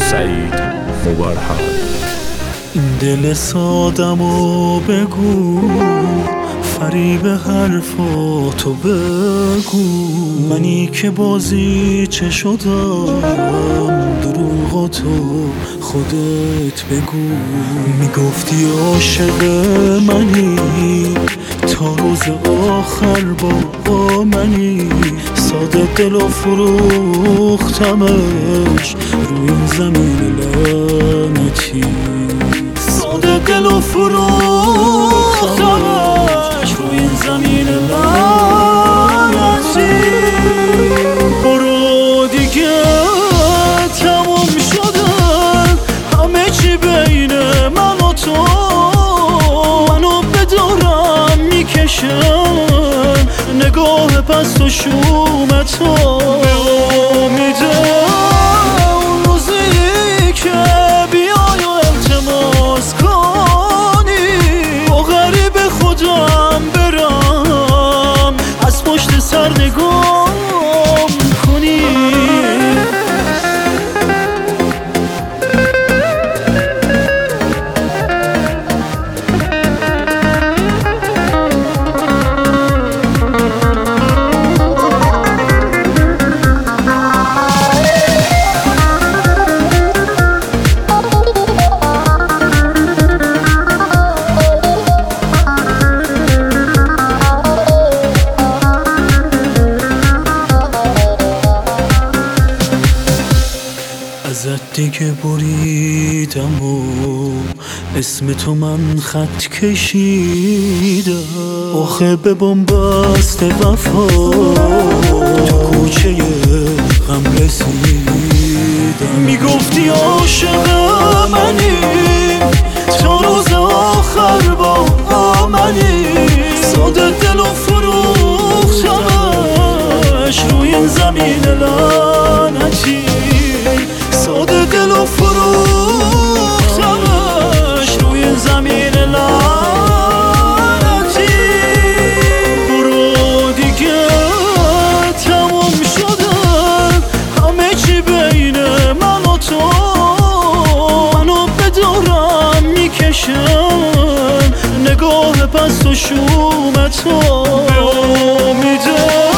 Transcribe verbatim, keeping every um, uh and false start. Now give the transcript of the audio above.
سعید مبرهان. این دل سادمو بگو، فریب حرفاتو بگو، منی که بازی چه شدم، دروغاتو خودت بگو. میگفتی عاشق منی، تا روز آخر با منی، ساده دل و فروختمش رو این زمین لعنتی، ساده دل و فروختمش رو این زمین لعنتی. برو دیگه تموم شده همه چی بین من و تو، منو به دارم میکشن نگاه پست و شوم تو. به امیده اون روزی که بیای و التماس کنی، با غریب خودم برم از پشت سر نگاه کنی. ازت دیگه بریدم و اسم تو من خط کشیدم، آخه به بنبست وفا تو کوچه غم رسیدم. میگفتی عاشق منی، تا روز آخر با منی، ساده دل و فروختمش رو این زمین لعنتی، ساده دل و فروختمش روی این زمین لعنتی. برو دیگه تموم شده همه چی بین من و تو، منو به دارم میکشن نگاه پست و شوم تو. به امیده